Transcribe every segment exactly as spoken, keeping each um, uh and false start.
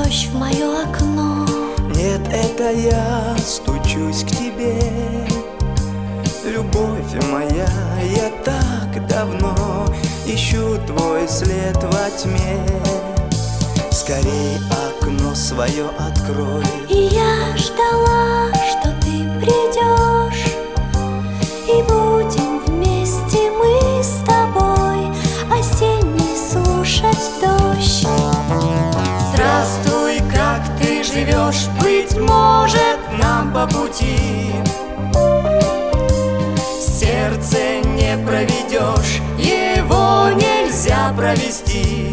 дождь в мое окно. Нет, это я стучусь к тебе. Любовь моя, я так давно ищу твой след во тьме. Скорей окно свое открой. И я ждала, что ты придешь, и будем вместе мы с тобой осенний слушать дождь. Здравствуй, как ты живешь? Быть может, нам по пути. Сердце не проведешь, его нельзя провести.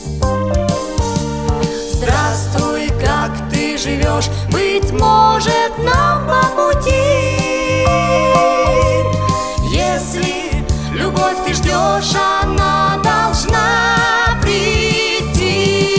Здравствуй, как ты живешь? Быть может, нам по пути. Если любовь ты ждешь, она должна прийти.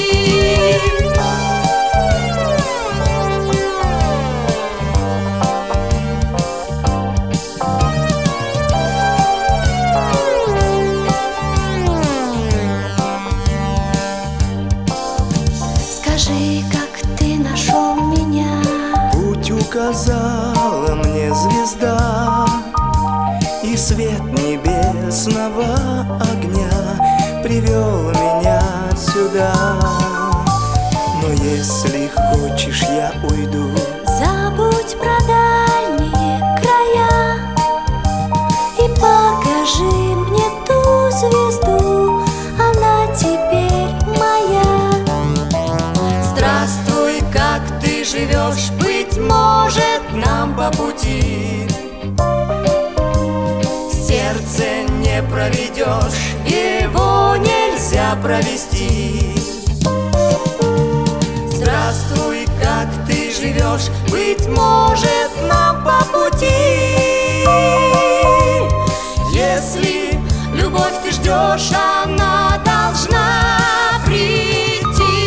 Скажи, как ты нашел меня? Путь указала мне звезда, и свет небесного огня привел меня сюда. Но если хочешь, я уйду. Забудь про дальние края и покажи мне ту звезду, она теперь моя. Здравствуй, как ты живешь? Быть может, нам по пути. Сердце не проведешь, его нельзя провести. Здравствуй, как ты живешь? Быть может, нам по пути. Если любовь ты ждешь, она должна прийти.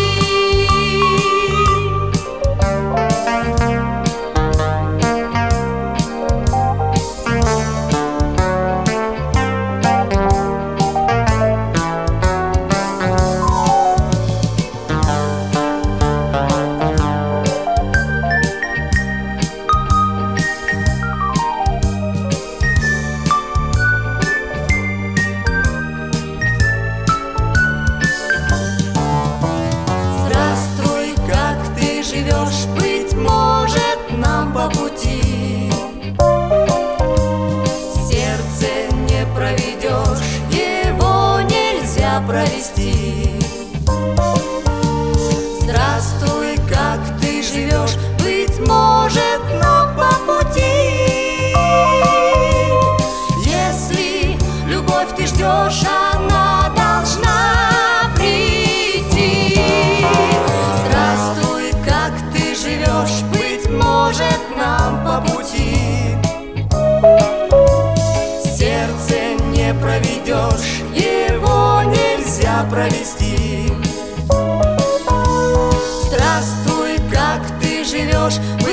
Быть может, нам по пути. Сердце не проведешь, его нельзя провести. Здравствуй, как ты живешь? Быть может, нам по пути. Если любовь ты ждешь, она должна прийти. Здравствуй, как ты живешь? Быть может, нам по пути. Сердце не проведешь, его нельзя провести. Здравствуй, как ты живешь?